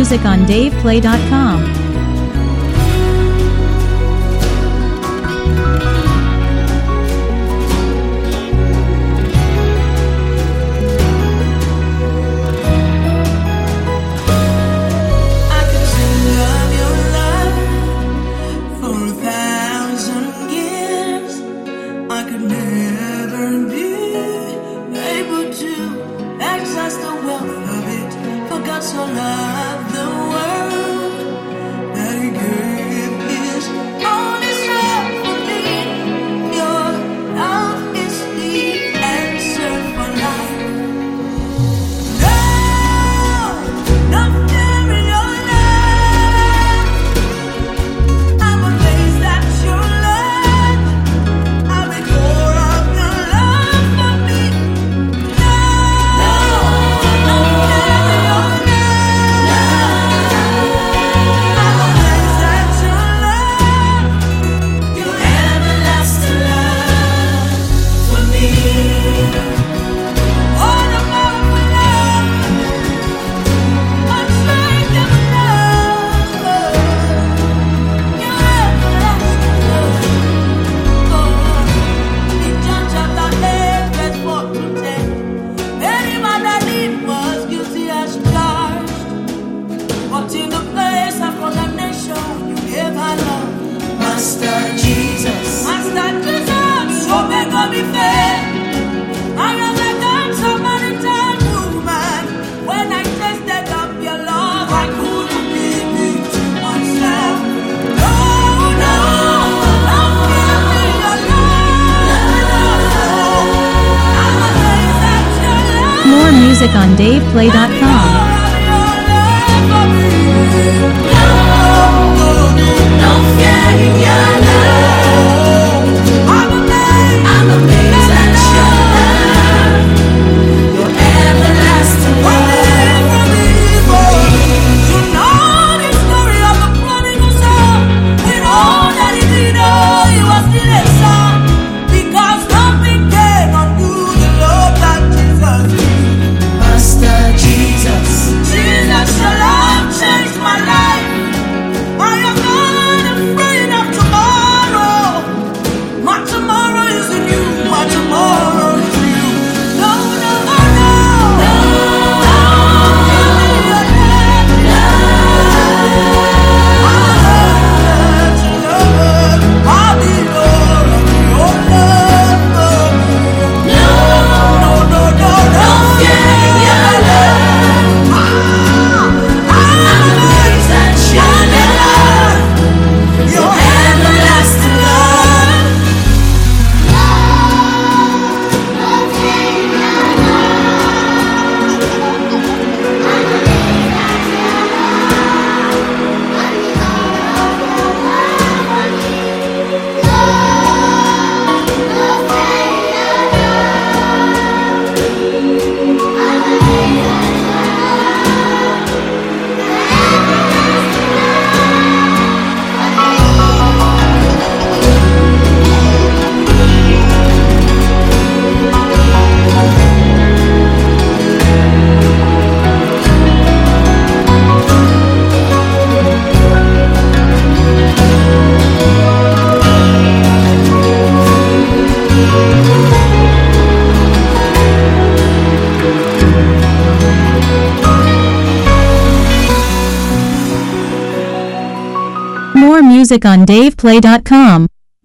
music on DavePlay.com. So love the world that he gave his only son for me. Your love is the answer for life. No, not carry your love. I'm amazed at your love. I'm in awe of your love for me. No, not carry your love. In the place of condemnation, you gave her love. Master Jesus, so make God be fair. I am like that Samaritan woman. When I tasted of your love, I couldn't keep it to myself. No, don't give me your love. I'm amazed at your love. More music on DavePlay.com. Don't fear your love. I'm amazed at your love. Your everlasting love for me. You know the story of the prodigal son. With all that he did, he was still a son. Because nothing can undo the love that Jesus did. Master Jesus, your love changed my life. I am not afraid of tomorrow. My tomorrow is in you. My tomorrow is in you. No. More music on DavePlay.com.